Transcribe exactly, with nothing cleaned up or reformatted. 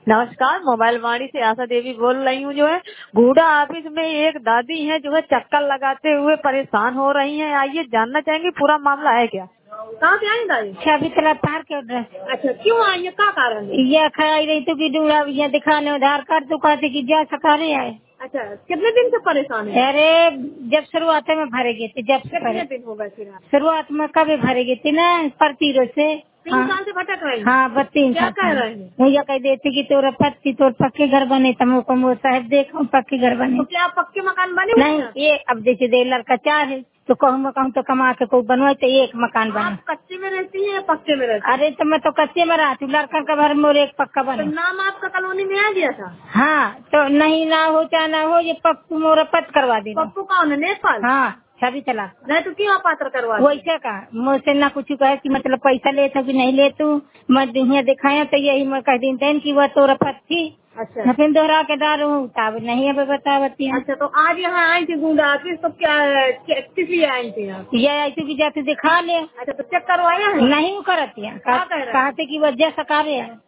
नमस्कार, मोबाइल वाणी से आशा देवी बोल रही हूँ। जो है गूडा ऑफिस में एक दादी हैं जो है चक्कर लगाते हुए परेशान हो रही हैं। आइए जानना चाहेंगे पूरा मामला है क्या। कहाँ से आई दादी? छवि तला पार के उधर। अच्छा, क्यों आई है, क्या कारण है? ये खाई रही तो की डूंगा ये दिखाने आधार कार्ड तो कहते की जा सकारे आए। अच्छा, कितने दिन से परेशान है? अरे जब शुरुआत में भरे गए थे, जब से कितने दिन हो गए फिर आप? शुरुआत में कभी भरे गए थे ना प्रति रोज से। तीन हाँ, साल से भटक रहे हैं? हाँ बस तीन क्या साल कह रहे हैं? मुझे कह देती कि तोरा पत्ती तोर पक्के घर बने तमो को मो साहब देखो पक्के घर बने। तो क्या आप पक्के मकान बने हुए नहीं हैं? ये अब जैसे दे लड़का चार है तो कहूँ मैं कहूँ तो कमा के कोई बनवाए तो एक मकान बने। आप कच्चे में रहती हैं या पक्के में रहती हैं? अरे तो मैं तो कच्चे में रहती हूँ, लड़का का घर मोर एक पक्का तो बने। नाम आपका कॉलोनी में आ गया था? हाँ तो नहीं ना हो चाहे ना हो ये पप्पू मोरा पत करवा दे। पप्पू कौन है, नेपाल? हाँ छवि तला नहीं तो क्यों अपात्र करवा? वैसे का मुझसे ना कुछ कहे कि मतलब पैसा ले कि नहीं ले तू मैं यहाँ दिखाया तो यही मैं कह दी थी कि वह तोरा पत थी। अच्छा, फिर दोहरा के डालू तब नहीं अब बता बती। अच्छा, तो आज यहाँ आई थी गुंडा ऑफिस, तो क्या क्या- किस लिए आई थी आप? ये ऐसे की जाते दिखा ले। अच्छा, तो चेक करवाया है? नहीं वो करती है क्या कह रहा है? कहते की वजह सका रहे हैं।